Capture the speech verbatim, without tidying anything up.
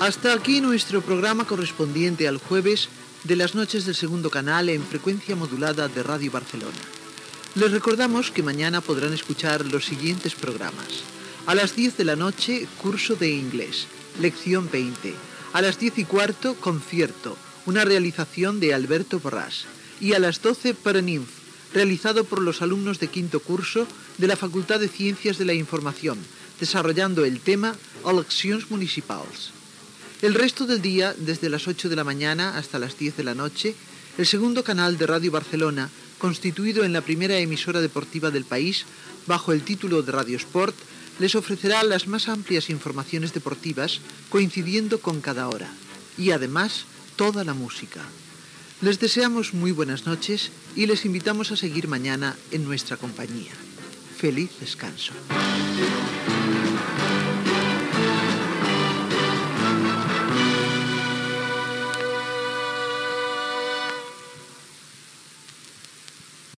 Hasta aquí nuestro programa correspondiente al jueves de las noches del segundo canal en frecuencia modulada de Radio Barcelona. Les recordamos que mañana podrán escuchar los siguientes programas. A las diez de la noche, curso de inglés, lección veinte. A las diez y cuarto, concierto, una realización de Alberto Borràs. Y a las doce, Paraninf, realizado por los alumnos de quinto curso de la Facultad de Ciencias de la Información, desarrollando el tema Eleccions Municipals. El resto del día, desde las ocho de la mañana hasta las diez de la noche, el segundo canal de Radio Barcelona, constituido en la primera emisora deportiva del país, bajo el título de Radio Sport, les ofrecerá las más amplias informaciones deportivas, coincidiendo con cada hora, y además toda la música. Les deseamos muy buenas noches y les invitamos a seguir mañana en nuestra compañía. Feliz descanso.